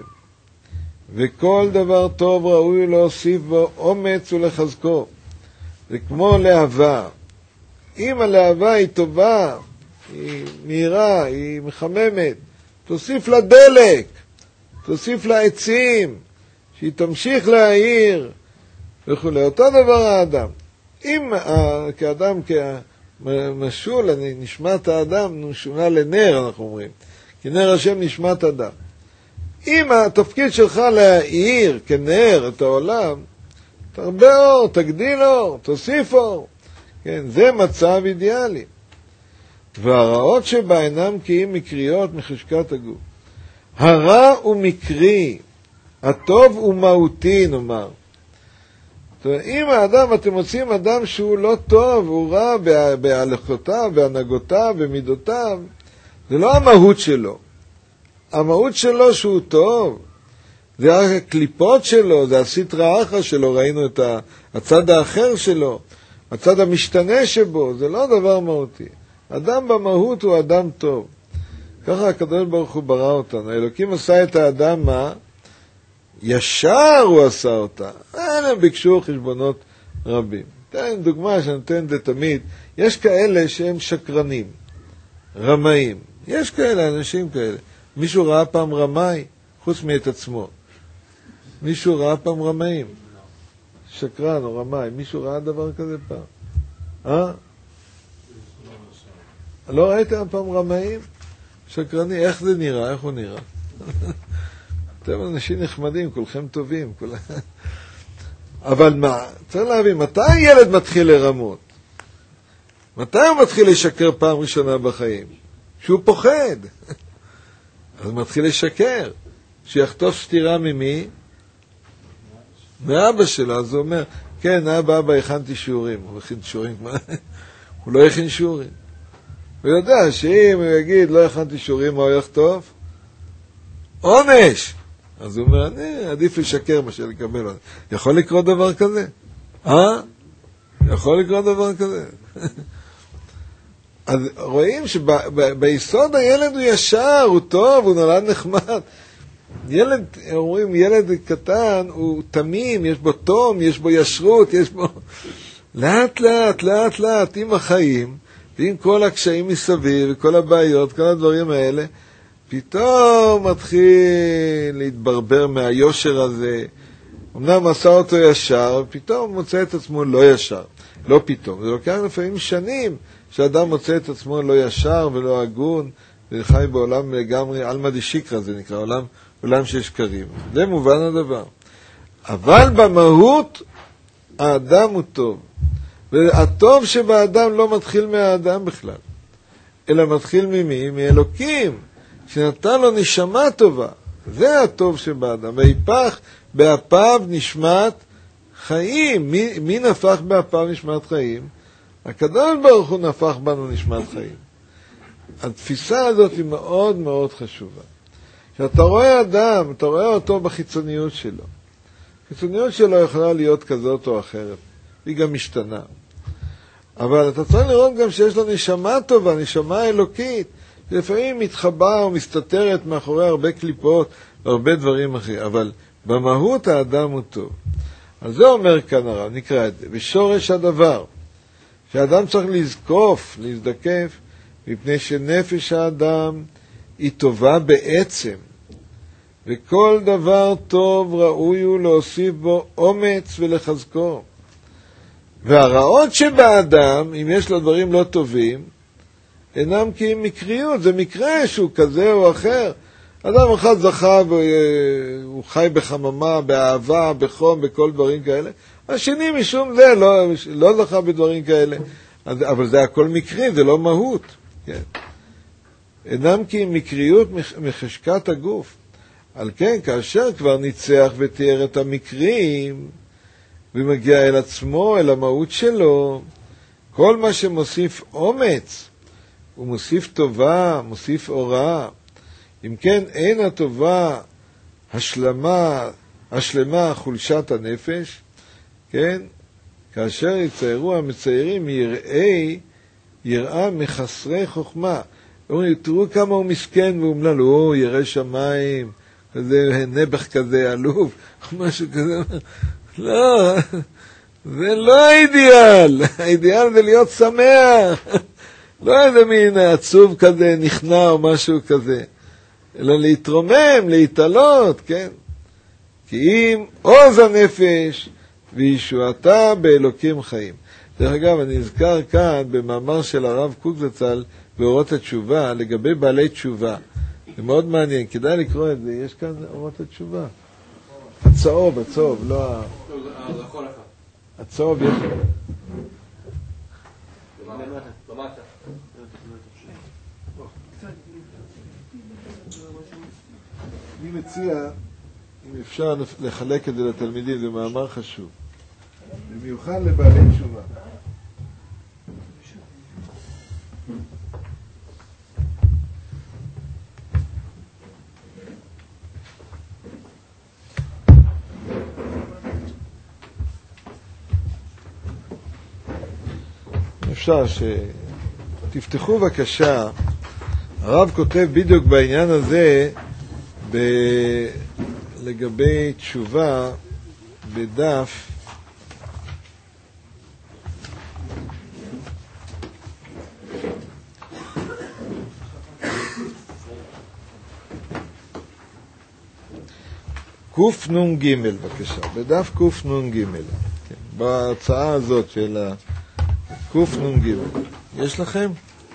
וכל דבר טוב ראוי להוסיף בו אומץ ולחזקו. זה כמו להבה. אם הלהבה היא טובה, היא מהירה, היא מחממת, תוסיף לה דלק, תוסיף לה עצים, שהיא תמשיך להעיר וכו'. אותו דבר האדם. אם כאדם כמשול, נשמת האדם נשונה לנר, אנחנו אומרים. כי נר השם נשמת אדם. אם התפקיד שלך להאיר כנר את העולם, תרבה אור, תגדיל אור, תוסיף אור. כן, זה מצב אידיאלי. והרעות שבה אינם קיים מקריות מחשקת הגוף. הרע הוא מקרי, הטוב הוא מהותי, נאמר. אם האדם, אתם מוצאים אדם שהוא לא טוב, הוא רע בהלכותיו, בהנהגותיו, במידותיו, זה לא המהות שלו. המהות שלו שהוא טוב, זה הקליפות שלו, זה הסטרא אחרא שלו, ראינו את הצד האחר שלו, הצד המשתנה שבו, זה לא דבר מהותי. אדם במהות הוא אדם טוב. ככה הקדוש ברוך הוא ברא אותנו. האלוקים עשה את האדם מה? ישר הוא עשה אותה. הם ביקשו חשבונות רבים. תן דוגמה שנותן זה תמיד. יש כאלה שהם שקרנים, רמאים. יש כאלה, אנשים כאלה. מישהו ראה פעם רמאי, חוץ מאת עצמו. מישהו ראה פעם רמאים. שקרן או רמאי. מישהו ראה דבר כזה פעם? לא ראיתם פעם רמאים? שקרני, איך זה נראה? איך הוא נראה? אתם אנשים נחמדים, כולכם טובים. אבל מה? צריך להבין, מתי ילד מתחיל לרמות? מתי הוא מתחיל לשקר פעם ראשונה בחיים? שהוא פוחד. אז הוא מתחיל לשקר. שיחטוף שתירה ממי? מאבא שלו. אז הוא אומר, כן, אבא, הכנתי שיעורים. הוא הכין שיעורים. הוא לא הכין שיעורים. הוא יודע שאם הוא יגיד, לא הכנתי שיעורים, מה הוא יחטוף? עונש! אז הוא אומר, אני עדיף לשקר מה לקבל עונש. יכול לקרות דבר כזה? יכול לקרות דבר כזה? אז רואים שביסוד הילד הוא ישר, הוא טוב, הוא נולד נחמד. ילד, אומרים, ילד קטן הוא תמים, יש בו תום, יש בו ישרות, יש בו... לאט לאט, לאט לאט, עם החיים, ועם כל הקשיים מסביב, וכל הבעיות, כל הדברים האלה, פתאום מתחיל להתברבר מהיושר הזה. אמנם עשה אותו ישר, ופתאום מוצא את עצמו לא ישר. לא פתאום. זה לוקח לפעמים שנים שאדם מוצא את עצמו לא ישר ולא הגון, וחי בעולם לגמרי, אלמא דשיקרא זה נקרא, עולם של שקרים. זה מובן הדבר. אבל במהות, האדם הוא טוב. והטוב שבאדם לא מתחיל מהאדם בכלל, אלא מתחיל ממי? מאלוקים, שנתן לו נשמה טובה. זה הטוב שבאדם. ויפח באפיו נשמת חיים. מי נפח באפיו נשמת חיים? הקדוש ברוך הוא נפח בנו נשמת חיים. התפיסה הזאת היא מאוד מאוד חשובה. כשאתה רואה אדם, אתה רואה אותו בחיצוניות שלו. החיצוניות שלו יכולה להיות כזאת או אחרת, היא גם משתנה. אבל אתה צריך לראות גם שיש לו נשמה טובה, נשמה אלוקית, שלפעמים מתחבאה או מסתתרת מאחורי הרבה קליפות והרבה דברים אחרים, אבל במהות האדם הוא טוב. אז זה אומר כאן הרב, נקרא את זה, בשורש הדבר, שהאדם צריך לזקוף, להזדקף, מפני שנפש האדם היא טובה בעצם, וכל דבר טוב ראוי הוא להוסיף בו אומץ ולחזקו. והרעות שבאדם, אם יש לו דברים לא טובים, אינם כי אם מקריות, זה מקרה שהוא כזה או אחר. אדם אחד זכה והוא חי בחממה, באהבה, בחום, בכל דברים כאלה. השני משום זה לא זכה בדברים כאלה. אבל זה הכל מקרי, זה לא מהות. כן. אינם כי אם מקריות מחשקת הגוף. על כן, כאשר כבר ניצח ותיאר את המקרים, ומגיע אל עצמו, אל המהות שלו, כל מה שמוסיף אומץ, הוא מוסיף טובה, מוסיף אורה. אם כן, אין הטובה השלמה חולשת הנפש, כן? כאשר יציירו המציירים יראה מחסרי חוכמה. אומרים, תראו כמה הוא מסכן ואומלל, ירא שמיים, כזה נבח כזה עלוב, משהו כזה. לא, זה לא האידיאל. האידיאל זה להיות שמח. לא איזה מין עצוב כזה, נכנע או משהו כזה. אלא להתרומם, להתעלות, כן? כי אם עוז הנפש וישועתה באלוקים חיים. דרך אגב, אני אזכר כאן במאמר של הרב קוק זצ"ל באורות התשובה, לגבי בעלי תשובה. זה מאוד מעניין, כדאי לקרוא את זה. יש כאן אורות התשובה. הצהוב, לא הצהוב יש. למטה. אני מציע, אם אפשר לחלק את זה לתלמידים, זה מאמר חשוב. במיוחד לבעלי תשובה. אפשר שתפתחו בבקשה, הרב כותב בדיוק בעניין הזה לגבי תשובה בדף קנ"ג, בבקשה, בדף קנ"ג, בהצעה הזאת של קנ"ג. יש לכם?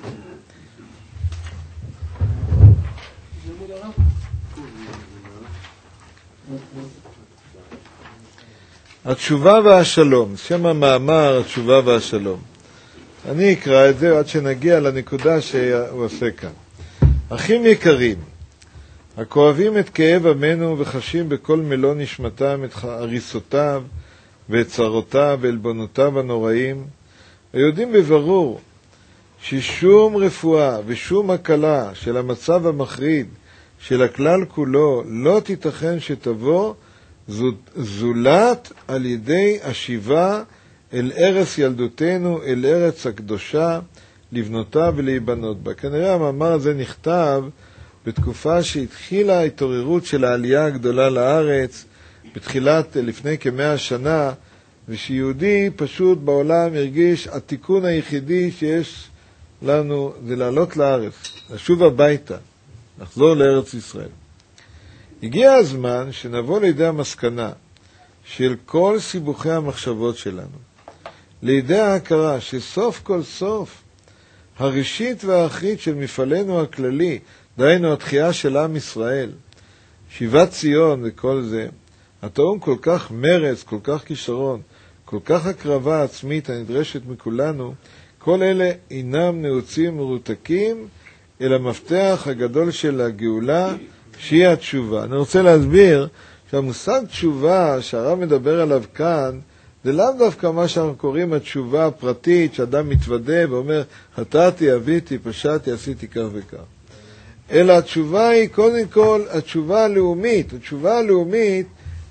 התשובה והשלום, שם המאמר התשובה והשלום. אני אקרא את זה עד שנגיע לנקודה שהוא עושה כאן. אחים יקרים, הכואבים את כאב עמנו וחשים בכל מלוא נשמתם את הריסותיו ואת צרותיו ועלבונותיו הנוראים, ויודעים בברור ששום רפואה ושום הקלה של המצב המחריד של הכלל כולו לא תיתכן שתבוא זולת על ידי השיבה אל ארץ ילדותנו, אל ארץ הקדושה, לבנותה ולהיבנות בה. כנראה המאמר הזה נכתב בתקופה שהתחילה ההתעוררות של העלייה הגדולה לארץ, לפני כ100 שנה, ושיהודי פשוט בעולם הרגיש התיקון היחידי שיש לנו זה לעלות לארץ, לשוב הביתה, לחזור לארץ ישראל. הגיע הזמן שנבוא לידי המסקנה של כל סיבוכי המחשבות שלנו, לידי ההכרה שסוף כל סוף הראשית והאחרית של מפעלנו הכללי, דהיינו התחייה של עם ישראל, שיבת ציון וכל זה, הטעון כל כך מרץ, כל כך כישרון, כל כך הקרבה עצמית הנדרשת מכולנו, כל אלה אינם נעוצים מרותקים אל המפתח הגדול של הגאולה, שהיא התשובה. אני רוצה להסביר שהמושג תשובה שהרב מדבר עליו כאן, זה לאו דווקא מה שאנחנו קוראים התשובה הפרטית, שאדם מתוודה ואומר, חטאתי, אביתי, פשעתי, עשיתי כך וכך. אלא התשובה היא קודם כל התשובה הלאומית. התשובה הלאומית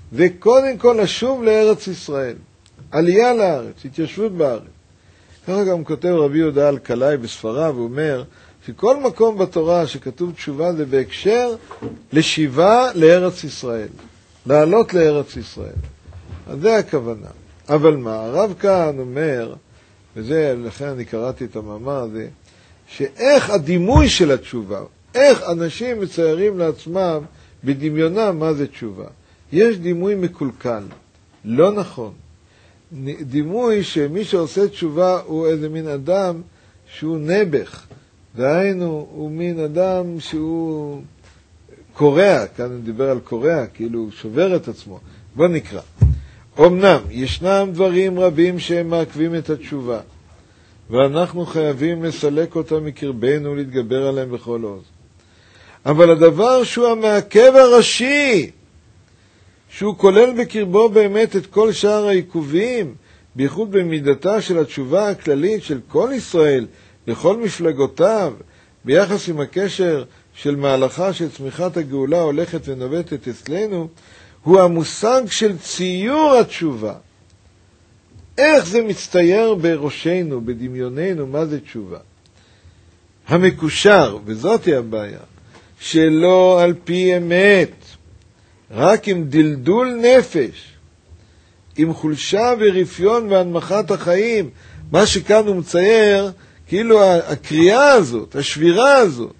זה קודם כל לשוב לארץ ישראל, עלייה לארץ, התיישבות בארץ. ככה גם כותב רבי יהודה אלקלעי בספריו, הוא אומר שכל מקום בתורה שכתוב תשובה זה בהקשר לשיבה לארץ ישראל, לעלות לארץ ישראל. אז זה הכוונה. אבל מה, הרב כאן אומר, וזה, לכן אני קראתי את המאמר הזה, שאיך הדימוי של התשובה, איך אנשים מציירים לעצמם בדמיונם מה זה תשובה. יש דימוי מקולקל, לא נכון. דימוי שמי שעושה תשובה הוא איזה מין אדם שהוא נבח. דהיינו, הוא מין אדם שהוא קורע, כאן אני מדבר על קורע, כאילו הוא שובר את עצמו. בוא נקרא. אמנם, ישנם דברים רבים שהם מעכבים את התשובה, ואנחנו חייבים לסלק אותם מקרבנו ולהתגבר עליהם בכל עוז. אבל הדבר שהוא המעכב הראשי, שהוא כולל בקרבו באמת את כל שאר העיכובים, בייחוד במידתה של התשובה הכללית של כל ישראל, לכל מפלגותיו, ביחס עם הקשר של מהלכה של צמיחת הגאולה הולכת ונובטת אצלנו, הוא המושג של ציור התשובה. איך זה מצטייר בראשנו, בדמיוננו, מה זה תשובה? המקושר, וזאת היא הבעיה, שלא על פי אמת, רק עם דלדול נפש, עם חולשה ורפיון והנמחת החיים, מה שכאן הוא מצייר, כאילו הקריאה הזאת, השבירה הזאת.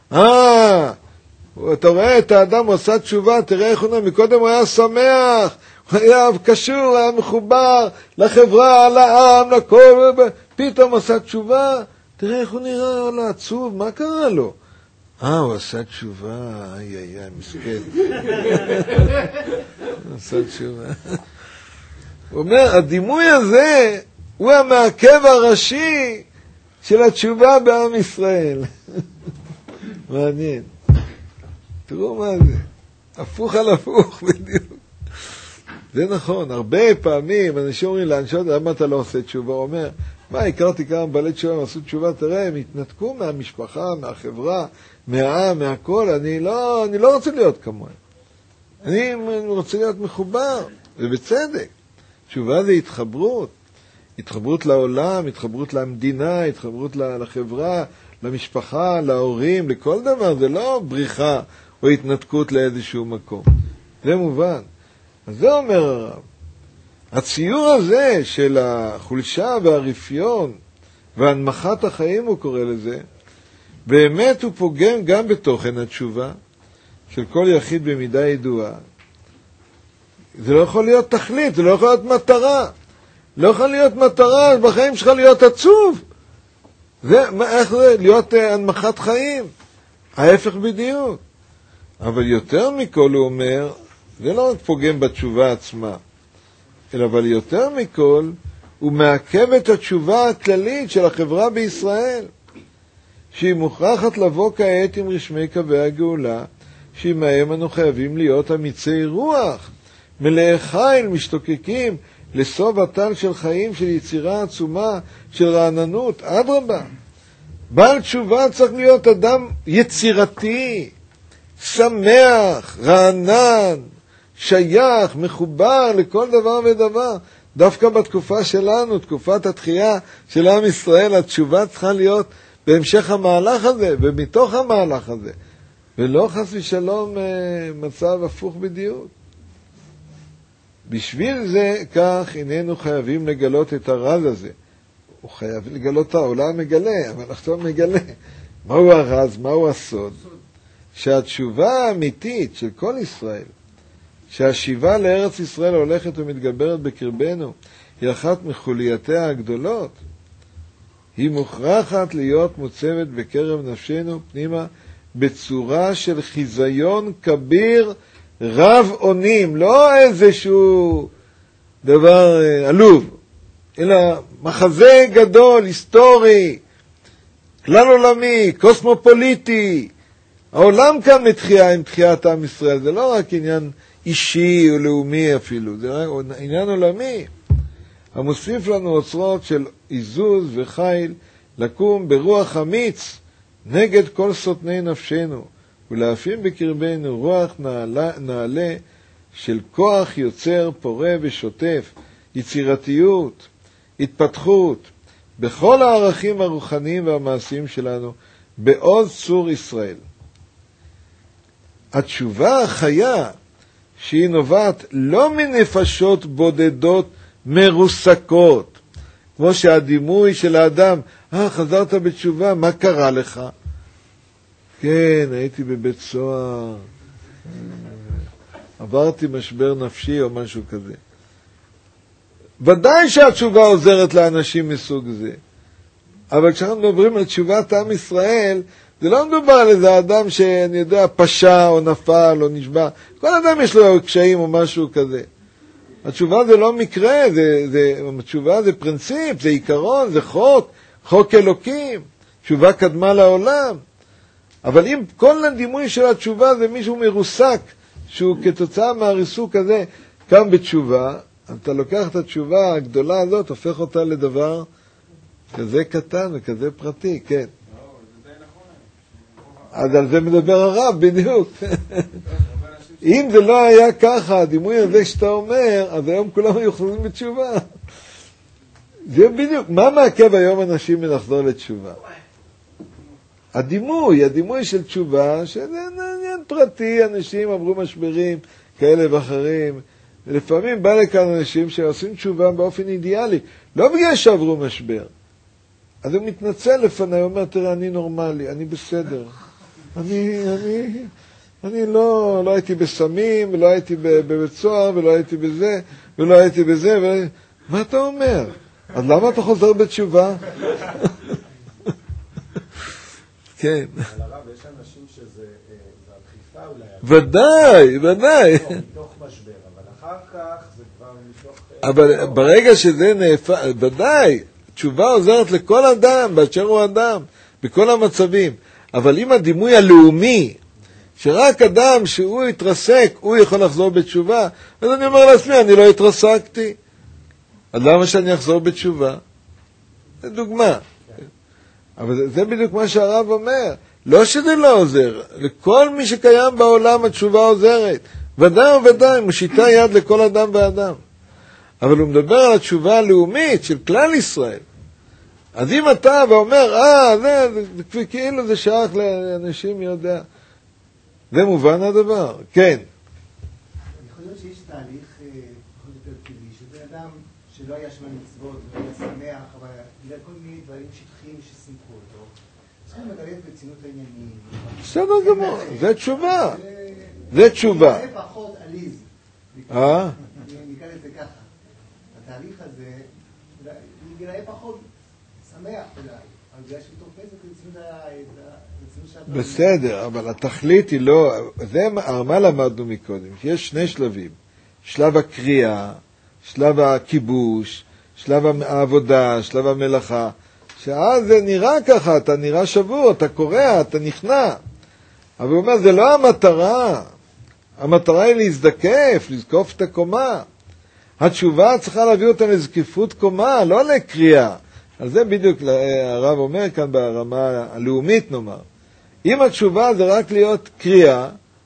אתה רואה את האדם הוא עשה תשובה, תראה איך הוא נראה, מקודם הוא היה שמח, הוא היה קשור, היה מחובר לחברה, לעם, לכל, פתאום עשה תשובה, תראה איך הוא נראה, הוא עצוב, מה קרה לו? הוא עשה תשובה, איי, מסכן. הוא עשה תשובה. הוא אומר, הדימוי הזה הוא המעכב הראשי של התשובה בעם ישראל. מעניין. תראו מה זה. הפוך על הפוך בדיוק. זה נכון, הרבה פעמים אנשים אומרים לאנשי, למה אתה לא עושה תשובה? הוא אומר, מה, הכרתי כמה בעלי תשובה, הם עשו תשובה, תראה, הם התנתקו מהמשפחה, מהחברה, מהעם, מהכל, אני לא רוצה להיות כמוהם. אני רוצה להיות מחובר, ובצדק. תשובה זה התחברות. התחברות לעולם, התחברות למדינה, התחברות לחברה, למשפחה, להורים, לכל דבר. זה לא בריחה או התנתקות לאיזשהו מקום. זה מובן. אז זה אומר הרב. הציור הזה של החולשה והרפיון והנמחת החיים, הוא קורא לזה, באמת הוא פוגם גם בתוכן התשובה של כל יחיד במידה ידועה. זה לא יכול להיות תכלית, זה לא יכול להיות מטרה. לא יכול להיות מטרה, בחיים שלך להיות עצוב. איך זה? להיות הנמחת חיים. ההפך בדיוק. אבל יותר מכל הוא אומר, זה לא רק פוגם בתשובה עצמה, אלא אבל יותר מכל, הוא מעכב את התשובה הכללית של החברה בישראל, שהיא מוכרחת לבוא כעת עם רשמי קווי הגאולה, שעמהם אנו חייבים להיות אמיצי רוח, מלאי חיל, משתוקקים, לסוב הטל של חיים, של יצירה עצומה, של רעננות, אדרבה. בעל תשובה צריך להיות אדם יצירתי, שמח, רענן, שייך, מחובר לכל דבר ודבר. דווקא בתקופה שלנו, תקופת התחייה של עם ישראל, התשובה צריכה להיות בהמשך המהלך הזה, ומתוך המהלך הזה. ולא חס ושלום מצב הפוך בדיוק. בשביל זה, כך, איננו חייבים לגלות את הרז הזה. הוא חייב לגלות את העולם מגלה, אבל עכשיו מגלה. מהו הרז, מהו הסוד? שהתשובה האמיתית של כל ישראל, שהשיבה לארץ ישראל הולכת ומתגברת בקרבנו, היא אחת מחולייתיה הגדולות. היא מוכרחת להיות מוצבת בקרב נפשנו פנימה, בצורה של חיזיון כביר רב עונים, לא איזשהו דבר עלוב, אלא מחזה גדול, היסטורי, כלל עולמי, קוסמופוליטי. העולם כאן מתחייה עם תחיית עם ישראל, זה לא רק עניין אישי או לאומי אפילו, זה עניין עולמי. המוסיף לנו אוצרות של עיזוז וחיל, לקום ברוח אמיץ נגד כל סותני נפשנו, ולהפים בקרבנו רוח נעלה של כוח יוצר, פורה ושוטף, יצירתיות, התפתחות, בכל הערכים הרוחניים והמעשיים שלנו, בעוז צור ישראל. התשובה החיה, שהיא נובעת לא מנפשות בודדות מרוסקות, כמו שהדימוי של האדם, חזרת בתשובה, מה קרה לך? כן, הייתי בבית סוהר, עברתי משבר נפשי או משהו כזה. ודאי שהתשובה עוזרת לאנשים מסוג זה. אבל כשאנחנו מדברים על תשובת עם ישראל, זה לא מדובר על איזה אדם שאני יודע, פשע או נפל או נשבע. כל אדם יש לו קשיים או משהו כזה. התשובה זה לא מקרה, התשובה זה פרינציפ, זה עיקרון, זה חוק אלוקים. תשובה קדמה לעולם. אבל אם כל הדימוי של התשובה זה מישהו מרוסק, שהוא כתוצאה מהריסוק הזה קם בתשובה, אתה לוקח את התשובה הגדולה הזאת, הופך אותה לדבר כזה קטן וכזה פרטי, כן. אז על זה מדבר הרב, בדיוק. אם זה לא היה ככה, הדימוי הזה שאתה אומר, אז היום כולם היו חוזרים בתשובה. זה בדיוק. מה מעכב היום אנשים מלחזור לתשובה? הדימוי של תשובה, שזה עניין פרטי, אנשים עברו משברים כאלה ואחרים, ולפעמים בא לכאן אנשים שעושים תשובה באופן אידיאלי, לא בגלל שעברו משבר. אז הוא מתנצל לפני, הוא אומר, תראה, אני נורמלי, אני בסדר. אני לא הייתי בסמים, ולא הייתי בבית סוהר, ולא הייתי בזה, ולא הייתי בזה, מה אתה אומר? אז למה אתה חוזר בתשובה? כן. אבל הרב, יש אנשים שזה הדחיפה אולי. ודאי. מתוך משבר, אבל אחר כך זה כבר מתוך... אבל ברגע שזה נהפך, ודאי, תשובה עוזרת לכל אדם, באשר הוא אדם, בכל המצבים. אבל אם הדימוי הלאומי, שרק אדם שהוא יתרסק, הוא יכול לחזור בתשובה, אז אני אומר לעצמי, אני לא התרסקתי. אז למה שאני אחזור בתשובה? זה דוגמה. אבל זה בדיוק מה שהרב אומר. לא שזה לא עוזר. לכל מי שקיים בעולם התשובה עוזרת. ודאי וודאי, מושיטה יד לכל אדם ואדם. אבל הוא מדבר על התשובה הלאומית של כלל ישראל. אז אם אתה ואומר, זה כאילו זה שייך לאנשים יודע. זה מובן הדבר. כן. יכול להיות שיש תהליך פחות יותר טבעי, שזה אדם שלא היה שמע מצוות, לא היה שמח, אבל בגלל כל מיני דברים שטחיים ששימחו אותו, צריכים לגלות ברצינות העניינים. בסדר גמור, זה תשובה. זה תשובה. זה פחות עליז. נקרא לזה ככה. התהליך הזה, נראה פחות שמח אולי, אבל בגלל שהוא תופס את רצינות שאתה... בסדר, אבל התכלית היא לא... זה מה למדנו מקודם, שיש שני שלבים. שלב הקריאה, שלב הכיבוש, שלב העבודה, שלב המלאכה, שאז זה נראה ככה, אתה נראה שבור, אתה קורא, אתה נכנע. אבל הוא אומר, זה לא המטרה. המטרה היא להזדקף, לזקוף את הקומה. התשובה צריכה להביא אותה לזקיפות קומה, לא לקריאה. על זה בדיוק הרב אומר כאן ברמה הלאומית נאמר. אם התשובה זה רק להיות קריאה,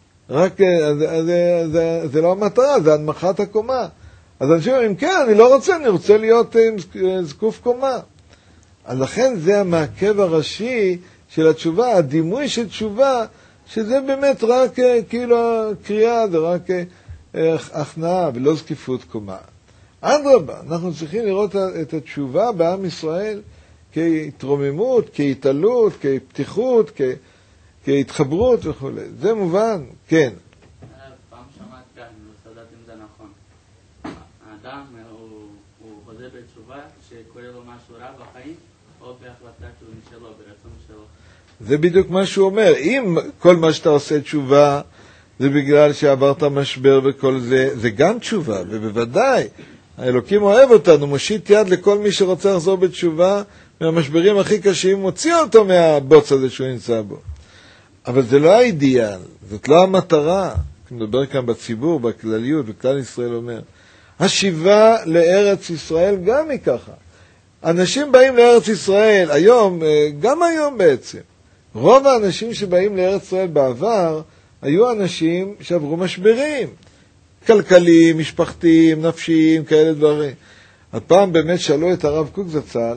זה לא המטרה, זה הנמכת הקומה. אז אנשים אומרים, כן, אני לא רוצה, אני רוצה להיות זקוף קומה. אז לכן זה המעכב הראשי של התשובה, הדימוי של תשובה, שזה באמת רק כאילו קריאה, זה רק הכנעה ולא זקיפות קומה. אדרבה, אנחנו צריכים לראות את התשובה בעם ישראל כהתרוממות, כהתעלות, כפתיחות, כהתחברות וכו'. זה מובן, כן. פעם שמעתי, אני לא יודעת אם זה נכון. האדם הוא חוזר בתשובה שקורה לו משהו רע בחיים, או בהחלטה שלו, ברצון שלו. זה בדיוק מה שהוא אומר. אם כל מה שאתה עושה תשובה, זה בגלל שעברת משבר וכל זה, זה גם תשובה, ובוודאי. האלוקים אוהב אותנו, מושיט יד לכל מי שרוצה לחזור בתשובה, מהמשברים הכי קשים, מוציא אותו מהבוץ הזה שהוא נמצא בו. אבל זה לא האידיאל, זאת לא המטרה. אני מדבר כאן בציבור, בכלליות, וכלל ישראל אומר. השיבה לארץ ישראל גם היא ככה. אנשים באים לארץ ישראל, היום, גם היום בעצם. רוב האנשים שבאים לארץ ישראל בעבר, היו אנשים שעברו משברים. כלכליים, משפחתיים, נפשיים, כאלה דברים. הפעם באמת שאלו את הרב קוק זצ"ל,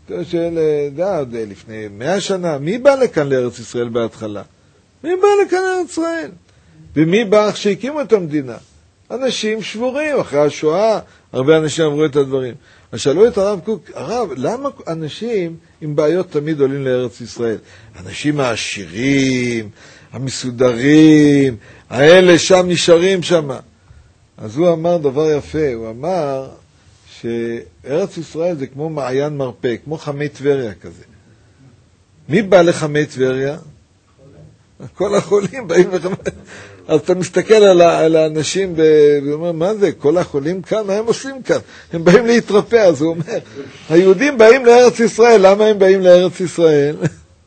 לפני 100 שנה, מי בא לכאן לארץ ישראל בהתחלה? מי בא לכאן לארץ ישראל? ומי בא שהקימו את המדינה? אנשים שבורים, אחרי השואה, הרבה אנשים עברו את הדברים. אז שאלו את הרב קוק, הרב, למה אנשים עם בעיות תמיד עולים לארץ ישראל? אנשים העשירים, המסודרים, האלה שם נשארים שם. אז הוא אמר דבר יפה, הוא אמר שארץ ישראל זה כמו מעיין מרפא, כמו חמי טבריה כזה. מי בא לחמי טבריה? כל החולים באים לחמי... אז אתה מסתכל על האנשים ואומר, מה זה? כל החולים כאן, מה הם עושים כאן? הם באים להתרפא. אז הוא אומר, היהודים באים לארץ ישראל, למה הם באים לארץ ישראל?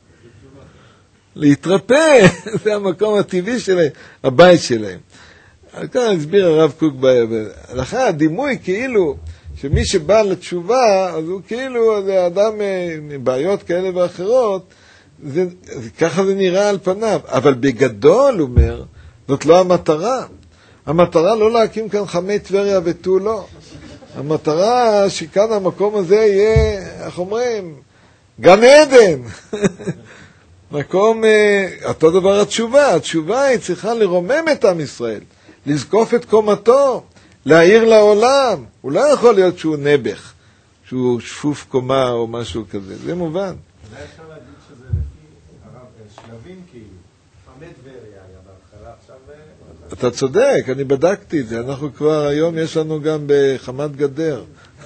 להתרפא, זה המקום הטבעי שלהם, הבית שלהם. כאן הסביר הרב קוק, לכן הדימוי כאילו, שמי שבא לתשובה, אז הוא כאילו, זה אדם עם בעיות כאלה ואחרות, ככה זה נראה על פניו. אבל בגדול, הוא אומר, זאת לא המטרה. המטרה לא להקים כאן חמי טבריה ותו לא. המטרה שכאן המקום הזה יהיה, איך אומרים, גן עדן. מקום, אותו דבר התשובה. התשובה היא צריכה לרומם את עם ישראל, לזקוף את קומתו, להעיר לעולם. הוא לא יכול להיות שהוא נבח, שהוא שפוף קומה או משהו כזה. זה מובן. אולי אפשר להגיד שזה לפי שלבים כאילו. חמי טבריה היה בהתחלה, עכשיו... אתה צודק, אני בדקתי את זה. אנחנו כבר היום יש לנו גם בחמת גדר.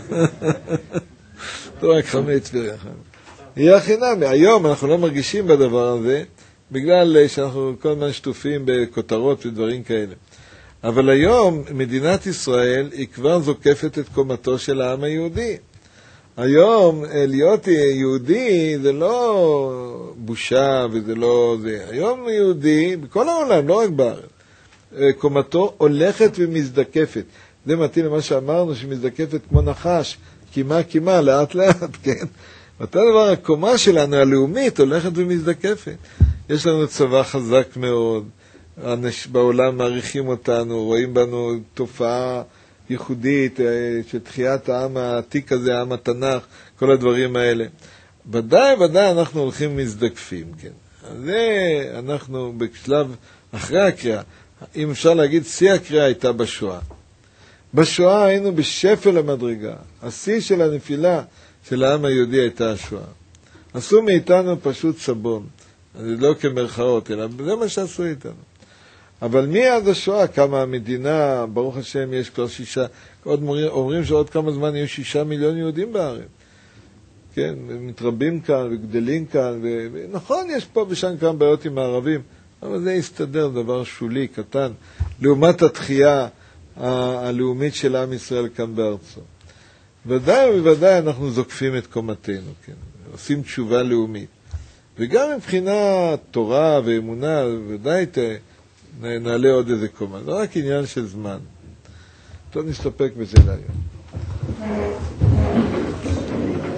לא רק חמי טבריה. יהיה חינם. היום אנחנו לא מרגישים בדבר הזה, בגלל שאנחנו כל הזמן שטופים בכותרות ודברים כאלה. אבל היום מדינת ישראל היא כבר זוקפת את קומתו של העם היהודי. היום להיות יהודי זה לא בושה וזה לא זה. היום יהודי בכל העולם, לא רק בארץ. קומתו הולכת ומזדקפת. זה מתאים למה שאמרנו, שמזדקפת כמו נחש, קימה, לאט לאט, כן. אותו דבר, הקומה שלנו, הלאומית, הולכת ומזדקפת. יש לנו צבא חזק מאוד, בעולם מעריכים אותנו, רואים בנו תופעה ייחודית של תחיית העם העתיק הזה, העם התנ"ך, כל הדברים האלה. ודאי אנחנו הולכים ומזדקפים, כן. אז זה אנחנו בשלב אחרי הקריאה, אם אפשר להגיד, שיא הקריאה הייתה בשואה. בשואה היינו בשפל המדרגה. השיא של הנפילה של העם היהודי הייתה השואה. עשו מאיתנו פשוט סבון. זה לא כמרכאות, אלא זה מה שעשו איתנו. אבל מיד השואה קמה המדינה, ברוך השם יש כבר 6, עוד אומרים שעוד כמה זמן יהיו 6 מיליון יהודים בארץ. כן, מתרבים כאן וגדלים כאן, ונכון יש פה ושם כמה בעיות עם הערבים, אבל זה יסתדר, דבר שולי, קטן, לעומת התחייה הלאומית של עם ישראל כאן בארצו. ודאי ובוודאי אנחנו זוקפים את קומתנו, כן? עושים תשובה לאומית. וגם מבחינה תורה ואמונה, ודאי נעלה עוד איזה קומה. זה רק עניין של זמן. טוב, נסתפק בזה להיום.